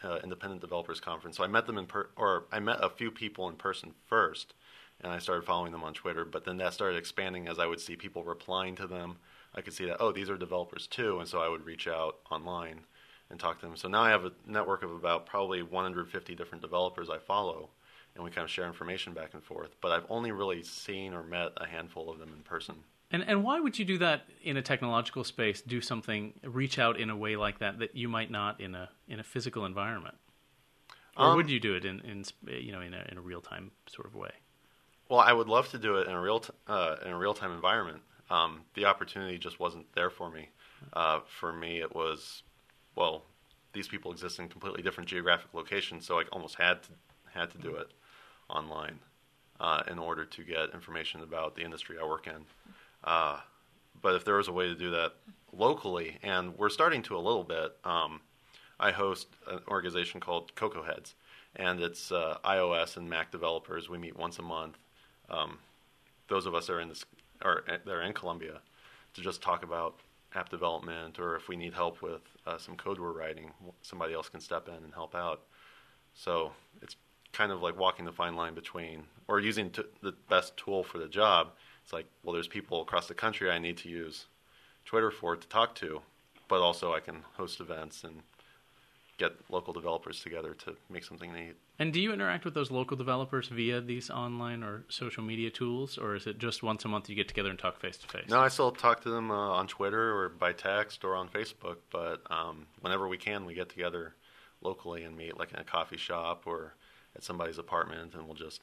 uh, Independent Developers Conference. So I met them in per- or I met a few people in person first, and I started following them on Twitter. But then that started expanding as I would see people replying to them. I could see that, oh, these are developers too, and so I would reach out online and talk to them. So now I have a network of about probably one hundred fifty different developers I follow, and we kind of share information back and forth. But I've only really seen or met a handful of them in person. And and why would you do that in a technological space? Do something, reach out in a way like that that you might not in a in a physical environment, or um, would you do it in, in you know in a in a real time sort of way? Well, I would love to do it in a real t- uh, in a real time environment. Um, the opportunity just wasn't there for me. Uh, for me, it was, well, these people exist in completely different geographic locations, so I almost had to had to do it online uh, in order to get information about the industry I work in. Uh, but if there was a way to do that locally, and we're starting to a little bit, um, I host an organization called Cocoa Heads, and it's uh, iOS and Mac developers. We meet once a month. Um, those of us are in this, or they're in Columbia, to just talk about app development, or if we need help with uh, some code we're writing, somebody else can step in and help out. So it's kind of like walking the fine line between, or using t- the best tool for the job. It's like, well, there's people across the country I need to use Twitter for to talk to, but also I can host events and get local developers together to make something neat. And do you interact with those local developers via these online or social media tools, or is it just once a month you get together and talk face-to-face? No, I still talk to them uh, on Twitter or by text or on Facebook, but um, whenever we can, we get together locally and meet, like in a coffee shop or at somebody's apartment, and we'll just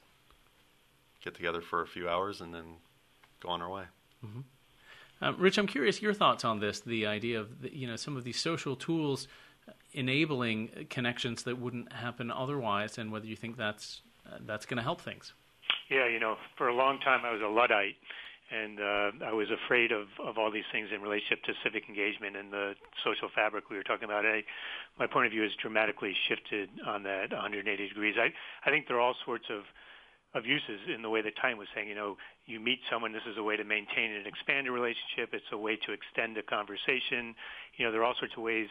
get together for a few hours and then go on our way. Mm-hmm. Um, Rich, I'm curious your thoughts on this, the idea of the, you know some of these social tools enabling connections that wouldn't happen otherwise, and whether you think that's uh, that's going to help things. Yeah, you know, for a long time I was a Luddite, and uh, I was afraid of, of all these things in relationship to civic engagement and the social fabric we were talking about. I, my point of view has dramatically shifted on that one hundred eighty degrees. I, I think there are all sorts of of uses in the way that Tyne was saying, you know, you meet someone, this is a way to maintain and expand a relationship. It's a way to extend a conversation. You know, there are all sorts of ways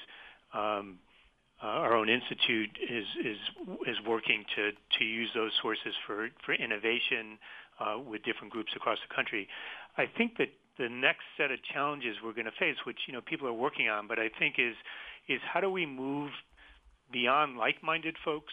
um, uh, our own institute is is is working to, to use those sources for, for innovation uh, with different groups across the country. I think that the next set of challenges we're going to face, which, you know, people are working on, but I think is is how do we move beyond like-minded folks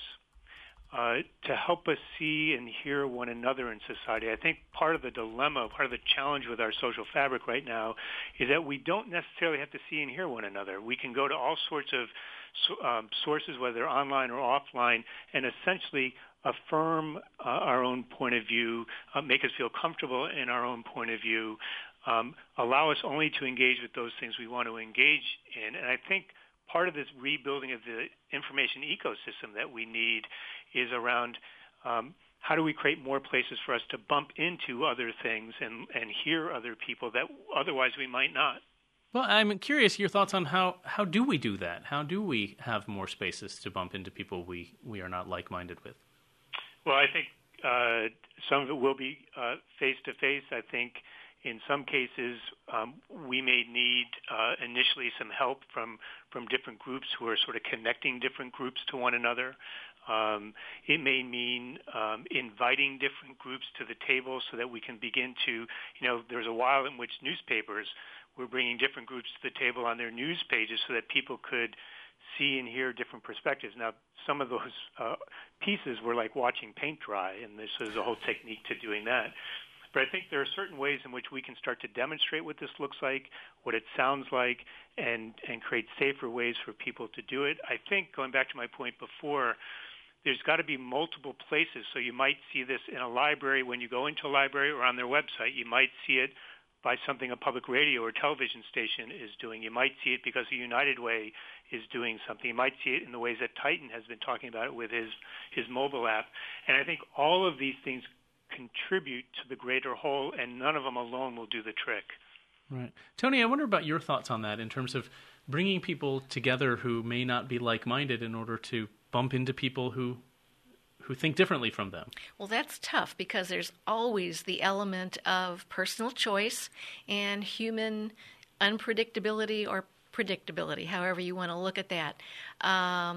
Uh, to help us see and hear one another in society. I think part of the dilemma, part of the challenge with our social fabric right now is that we don't necessarily have to see and hear one another. We can go to all sorts of um, sources, whether online or offline, and essentially affirm uh, our own point of view, uh, make us feel comfortable in our own point of view, um, allow us only to engage with those things we want to engage in. And I think part of this rebuilding of the information ecosystem that we need is around um, how do we create more places for us to bump into other things and, and hear other people that otherwise we might not. Well, I'm curious your thoughts on how, how do we do that? How do we have more spaces to bump into people we, we are not like-minded with? Well, I think uh, some of it will be uh, face-to-face. I think in some cases, um, we may need uh, initially some help from, from different groups who are sort of connecting different groups to one another. Um, it may mean um, inviting different groups to the table so that we can begin to, you know, there's a while in which newspapers were bringing different groups to the table on their news pages so that people could see and hear different perspectives. Now, some of those uh, pieces were like watching paint dry, and this is a whole technique to doing that. But I think there are certain ways in which we can start to demonstrate what this looks like, what it sounds like, and, and create safer ways for people to do it. I think, going back to my point before, there's got to be multiple places. So you might see this in a library when you go into a library or on their website. You might see it by something a public radio or television station is doing. You might see it because the United Way is doing something. You might see it in the ways that Titan has been talking about it with his, his mobile app. And I think all of these things contribute to the greater whole, and none of them alone will do the trick. Right. Tony, I wonder about your thoughts on that in terms of bringing people together who may not be like-minded in order to bump into people who who think differently from them. Well, that's tough because there's always the element of personal choice and human unpredictability or predictability, however you want to look at that. Um,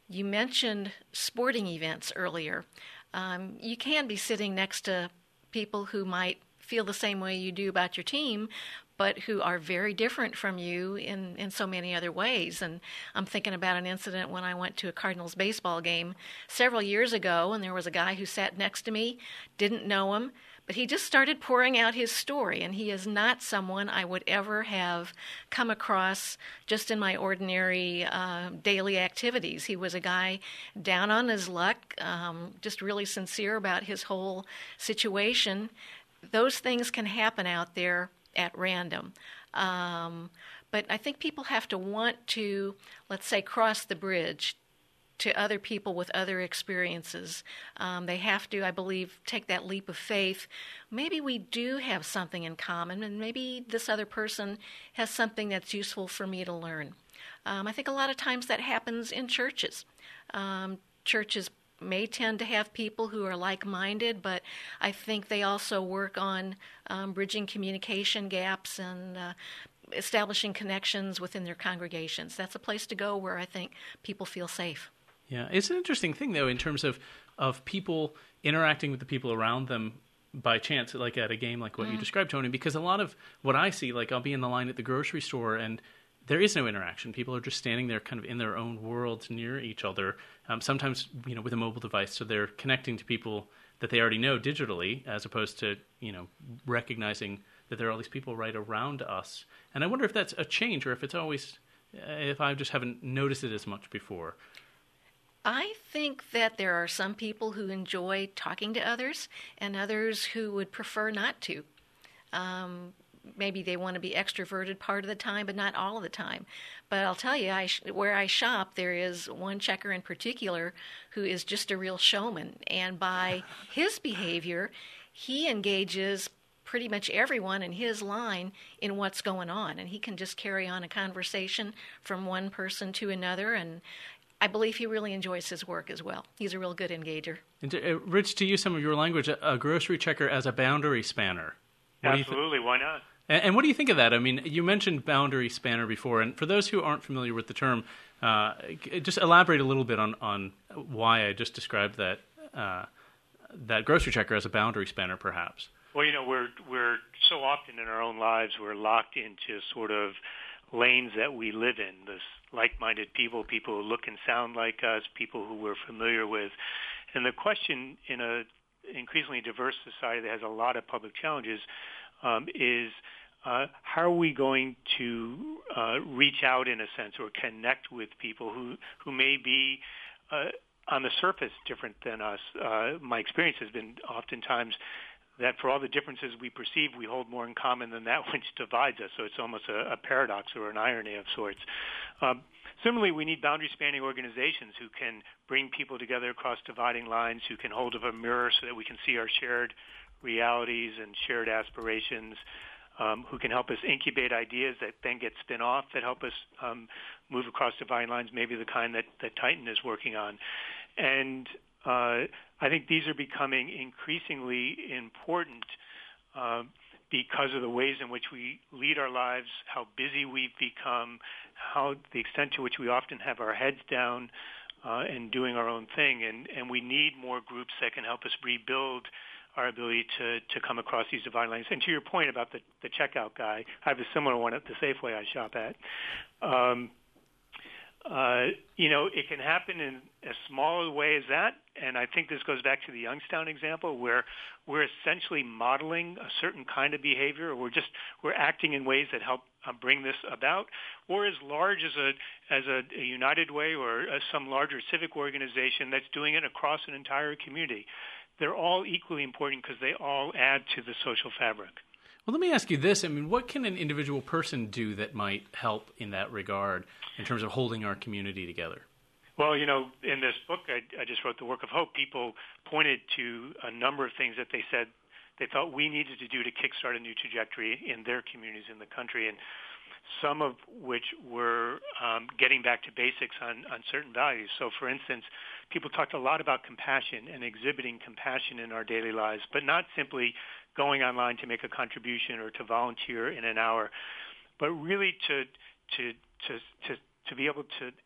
You mentioned sporting events earlier. Um, you can be sitting next to people who might feel the same way you do about your team, but who are very different from you in, in so many other ways. And I'm thinking about an incident when I went to a Cardinals baseball game several years ago, and there was a guy who sat next to me, didn't know him, but he just started pouring out his story, and he is not someone I would ever have come across just in my ordinary uh, daily activities. He was a guy down on his luck, um, just really sincere about his whole situation. Those things can happen out there at random. Um, but I think people have to want to, let's say, cross the bridge to other people with other experiences. Um, they have to, I believe, take that leap of faith. Maybe we do have something in common, and maybe this other person has something that's useful for me to learn. Um, I think a lot of times that happens in churches. Um, churches may tend to have people who are like-minded, but I think they also work on um, bridging communication gaps and uh, establishing connections within their congregations. That's a place to go where I think people feel safe. Yeah, it's an interesting thing, though, in terms of, of people interacting with the people around them by chance, like at a game like what mm. you described, Tony, because a lot of what I see, like I'll be in the line at the grocery store and there is no interaction. People are just standing there kind of in their own worlds near each other, um, sometimes, you know, with a mobile device, so they're connecting to people that they already know digitally as opposed to, you know, recognizing that there are all these people right around us. And I wonder if that's a change or if it's always, if I just haven't noticed it as much before. I think that there are some people who enjoy talking to others and others who would prefer not to. Um, maybe they want to be extroverted part of the time, but not all of the time. But I'll tell you, I sh- where I shop, there is one checker in particular who is just a real showman. And by his behavior, he engages pretty much everyone in his line in what's going on. And he can just carry on a conversation from one person to another, and I believe he really enjoys his work as well. He's a real good engager. And to, uh, Rich, to use some of your language, a, a grocery checker as a boundary spanner. What Absolutely, th- why not? And, and what do you think of that? I mean, you mentioned boundary spanner before, and for those who aren't familiar with the term, uh, just elaborate a little bit on, on why I just described that uh, that grocery checker as a boundary spanner, perhaps. Well, you know, we're we're so often in our own lives, we're locked into sort of lanes that we live in, this like-minded people, people who look and sound like us, people who we're familiar with. And the question in a increasingly diverse society that has a lot of public challenges um, is uh, how are we going to uh, reach out, in a sense, or connect with people who, who may be uh, on the surface different than us? Uh, my experience has been oftentimes that for all the differences we perceive, we hold more in common than that which divides us. So it's almost a, a paradox or an irony of sorts. Um, similarly, we need boundary-spanning organizations who can bring people together across dividing lines, who can hold up a mirror so that we can see our shared realities and shared aspirations, um, who can help us incubate ideas that then get spin off, that help us um, move across dividing lines, maybe the kind that, that Titan is working on. And uh, I think these are becoming increasingly important uh, because of the ways in which we lead our lives, how busy we've become, how the extent to which we often have our heads down uh, and doing our own thing. And, and we need more groups that can help us rebuild our ability to, to come across these dividing lines. And to your point about the, the checkout guy, I have a similar one at the Safeway I shop at. Um, Uh, you know, it can happen in as small a way as that, and I think this goes back to the Youngstown example, where we're essentially modeling a certain kind of behavior, or we're just we're acting in ways that help uh, bring this about, or as large as a as a, a United Way or uh, some larger civic organization that's doing it across an entire community. They're all equally important because they all add to the social fabric. Well, let me ask you this. I mean, what can an individual person do that might help in that regard in terms of holding our community together? Well, you know, in this book I, I just wrote, The Work of Hope, people pointed to a number of things that they said they thought we needed to do to kickstart a new trajectory in their communities in the country, and some of which were um, getting back to basics on, on certain values. So, for instance, people talked a lot about compassion and exhibiting compassion in our daily lives, but not simply going online to make a contribution or to volunteer in an hour, but really to to to to, to be able to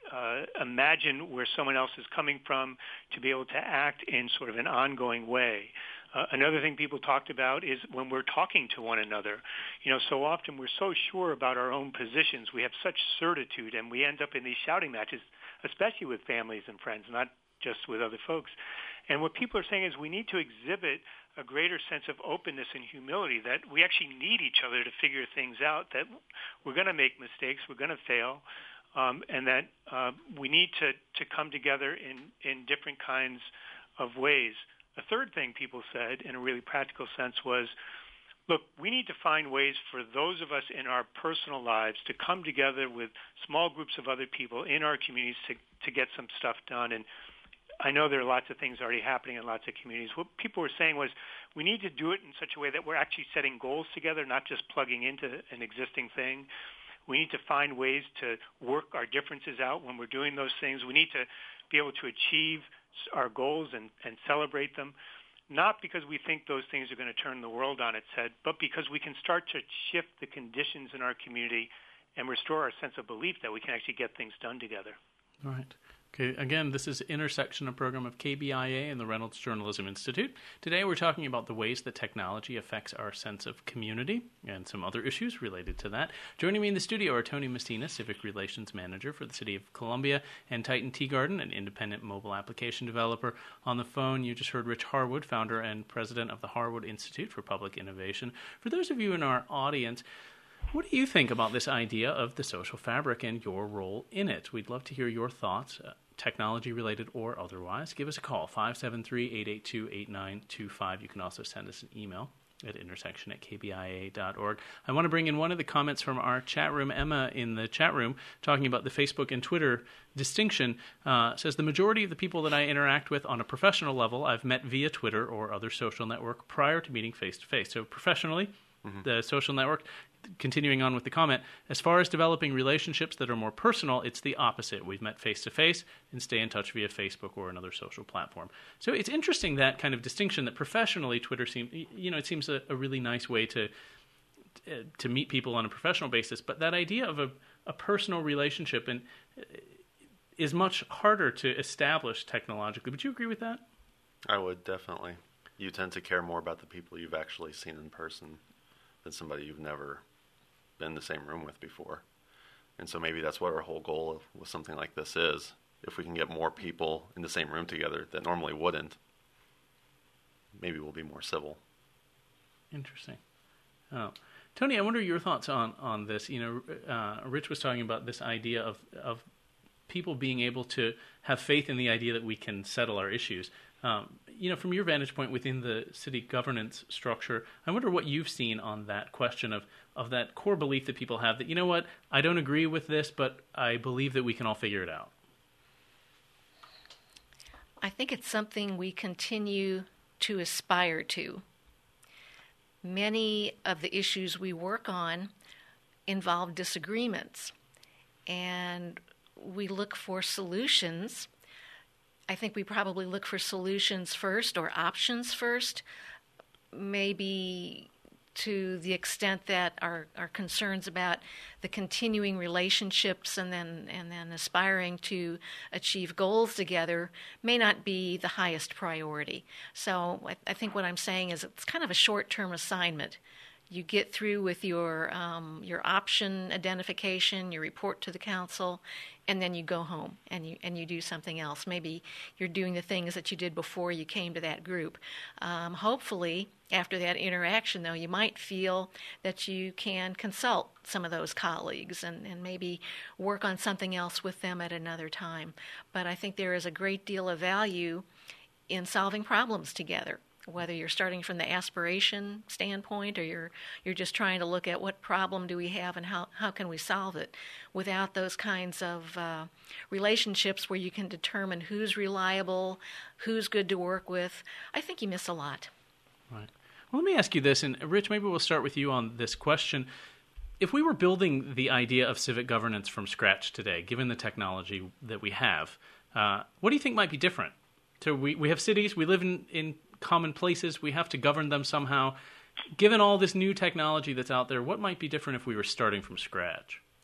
uh, imagine where someone else is coming from, to be able to act in sort of an ongoing way. Uh, another thing people talked about is when we're talking to one another. You know, so often we're so sure about our own positions. We have such certitude, and we end up in these shouting matches, especially with families and friends, not just with other folks. And what people are saying is we need to exhibit a greater sense of openness and humility, that we actually need each other to figure things out, that we're going to make mistakes, we're going to fail, um, and that uh, we need to, to come together in, in different kinds of ways. A third thing people said in a really practical sense was, look, we need to find ways for those of us in our personal lives to come together with small groups of other people in our communities to, to get some stuff done. And I know there are lots of things already happening in lots of communities. What people were saying was we need to do it in such a way that we're actually setting goals together, not just plugging into an existing thing. We need to find ways to work our differences out when we're doing those things. We need to be able to achieve our goals and, and celebrate them, not because we think those things are going to turn the world on its head, but because we can start to shift the conditions in our community and restore our sense of belief that we can actually get things done together. All right. Okay, again, this is Intersection, a program of K B I A and the Reynolds Journalism Institute. Today we're talking about the ways that technology affects our sense of community and some other issues related to that. Joining me in the studio are Tony Messina, Civic Relations Manager for the City of Columbia, and Titan Teagarden, an independent mobile application developer. On the phone, you just heard Rich Harwood, founder and president of the Harwood Institute for Public Innovation. For those of you in our audience, what do you think about this idea of the social fabric and your role in it? We'd love to hear your thoughts, uh, technology-related or otherwise. Give us a call, five seven three, eight eight two, eight nine two five. You can also send us an email at intersection at k b i a dot org. I want to bring in one of the comments from our chat room. Emma in the chat room, talking about the Facebook and Twitter distinction, uh, says, the majority of the people that I interact with on a professional level I've met via Twitter or other social network prior to meeting face-to-face. So professionally, mm-hmm. the social network. Continuing on with the comment, as far as developing relationships that are more personal, it's the opposite. We've met face-to-face and stay in touch via Facebook or another social platform. So it's interesting, that kind of distinction, that professionally Twitter seems, you know, it seems a, a really nice way to uh, to meet people on a professional basis, but that idea of a, a personal relationship and uh, is much harder to establish technologically. Would you agree with that? I would, definitely. You tend to care more about the people you've actually seen in person than somebody you've never been in the same room with before. And so maybe that's what our whole goal with something like this is. If we can get more people in the same room together that normally wouldn't, maybe we'll be more civil. Interesting. Oh, Tony, I wonder your thoughts on, on this. You know, uh, Rich was talking about this idea of, of people being able to have faith in the idea that we can settle our issues. Um, you know, from your vantage point within the city governance structure, I wonder what you've seen on that question of, of that core belief that people have that, you know what, I don't agree with this, but I believe that we can all figure it out. I think it's something we continue to aspire to. Many of the issues we work on involve disagreements, and we look for solutions. I think we probably look for solutions first, or options first, maybe to the extent that our, our concerns about the continuing relationships and then and then aspiring to achieve goals together may not be the highest priority. So I, I think what I'm saying is it's kind of a short-term assignment. You get through with your um, your option identification, you report to the council, and then you go home and you and you do something else. Maybe you're doing the things that you did before you came to that group. Um, hopefully, after that interaction, though, you might feel that you can consult some of those colleagues and, and maybe work on something else with them at another time. But I think there is a great deal of value in solving problems together, whether you're starting from the aspiration standpoint or you're you're just trying to look at what problem do we have and how, how can we solve it. Without those kinds of uh, relationships where you can determine who's reliable, who's good to work with, I think you miss a lot. Right. Well, let me ask you this, and Rich, maybe we'll start with you on this question. If we were building the idea of civic governance from scratch today, given the technology that we have, uh, what do you think might be different? So we, we have cities, we live in, in common places, we have to govern them somehow. Given all this new technology that's out there, what might be different if we were starting from scratch?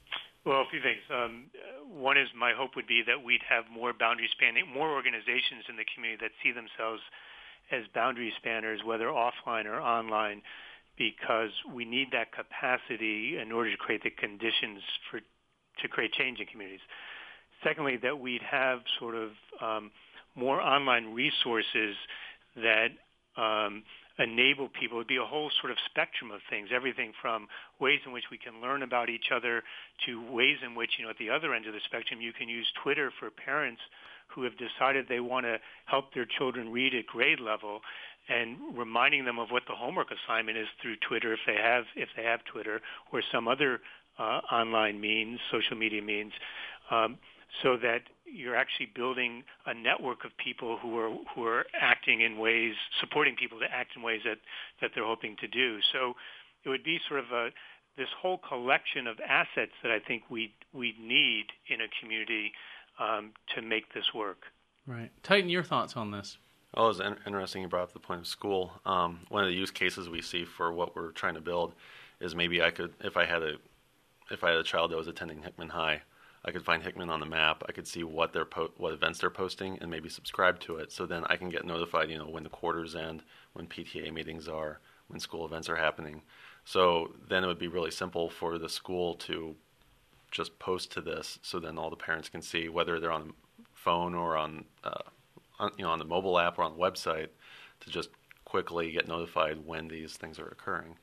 Well, a few things. Um, one is my hope would be that we'd have more boundary spanning, more organizations in the community that see themselves as boundary spanners, whether offline or online, because we need that capacity in order to create the conditions for to create change in communities. Secondly, that we'd have sort of um, more online resources that um, enable people. It would be a whole sort of spectrum of things, everything from ways in which we can learn about each other to ways in which, you know, at the other end of the spectrum, you can use Twitter for parents who have decided they want to help their children read at grade level, and reminding them of what the homework assignment is through Twitter if they have if they have Twitter or some other uh, online means, social media means, um, so that you're actually building a network of people who are who are acting in ways, supporting people to act in ways that, that they're hoping to do. So it would be sort of a this whole collection of assets that I think we we need in a community um, to make this work. Right. Tighten, your thoughts on this? Well, it was in- interesting you brought up the point of school. Um, one of the use cases we see for what we're trying to build is maybe I could, if I had a, if I had a child that was attending Hickman High, I could find Hickman on the map. I could see what they're po- what events they're posting, and maybe subscribe to it. So then I can get notified, you know, when the quarters end, when P T A meetings are, when school events are happening. So then it would be really simple for the school to just post to this, so then all the parents can see whether they're on the phone or on. Uh, On, you know, on the mobile app or on the website, to just quickly get notified when these things are occurring.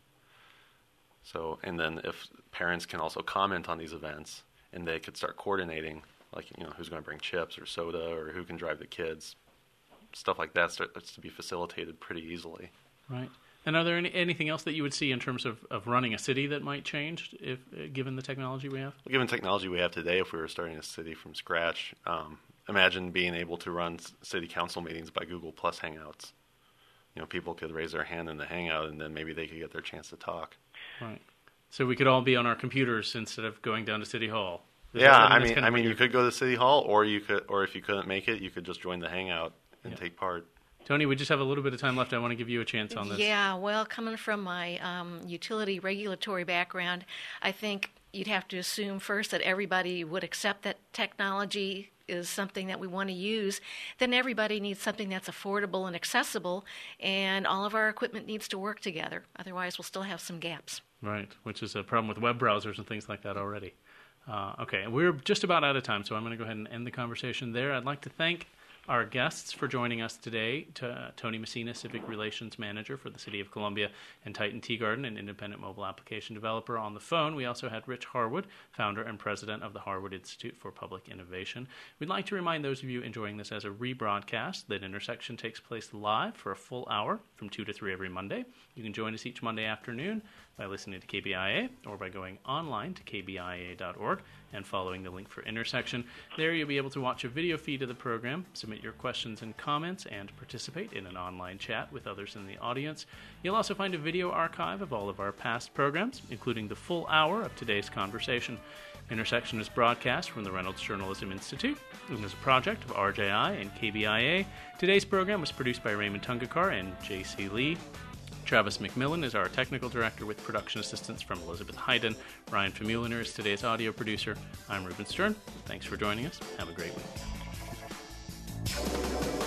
So, and then if parents can also comment on these events, and they could start coordinating, like, you know, who's going to bring chips or soda, or who can drive the kids, stuff like that starts to be facilitated pretty easily. Right. And are there any, anything else that you would see in terms of, of running a city that might change, if uh, given the technology we have? Well, given technology we have today, if we were starting a city from scratch, um, imagine being able to run city council meetings by Google Plus Hangouts. You know, people could raise their hand in the Hangout, and then maybe they could get their chance to talk. Right. So we could all be on our computers instead of going down to City Hall. Is yeah, that, I mean, kind of I mean, you could go to City Hall, or you could, or if you couldn't make it, you could just join the Hangout and yeah. take part. Tony, we just have a little bit of time left. I want to give you a chance on this. Yeah, well, coming from my um, utility regulatory background, I think you'd have to assume first that everybody would accept that technology is something that we want to use. Then everybody needs something that's affordable and accessible, and all of our equipment needs to work together. Otherwise, we'll still have some gaps. Right, which is a problem with web browsers and things like that already. Uh, okay, we're just about out of time, so I'm going to go ahead and end the conversation there. I'd like to thank our guests for joining us today, to, uh, Tony Messina, Civic Relations Manager for the City of Columbia, and Titan Teagarden, an independent mobile application developer, on the phone. We also had Rich Harwood, founder and president of the Harwood Institute for Public Innovation. We'd like to remind those of you enjoying this as a rebroadcast that Intersection takes place live for a full hour from two to three every Monday. You can join us each Monday afternoon by listening to K B I A or by going online to k b i a dot org and following the link for Intersection. There you'll be able to watch a video feed of the program, submit your questions and comments, and participate in an online chat with others in the audience. You'll also find a video archive of all of our past programs, including the full hour of today's conversation. Intersection is broadcast from the Reynolds Journalism Institute and is a project of R J I and K B I A. Today's program was produced by Raymond Tungakar and J C Lee. Travis McMillan is our technical director with production assistance from Elizabeth Hayden. Ryan Famuliner is today's audio producer. I'm Reuben Stern. Thanks for joining us. Have a great week.